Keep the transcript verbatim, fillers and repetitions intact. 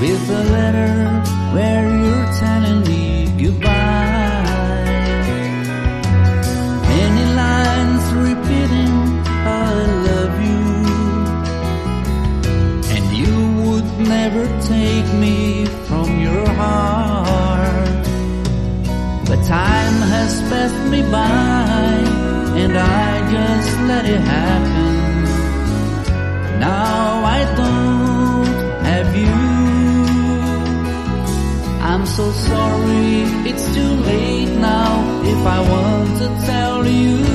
with a letter where you're telling me goodbye. Many lines repeating I love you, and you would never take me from your heart. But time has passed me by, and I just let it happen. Now I don't have you. I'm so sorry, it's too late now if I want to tell you.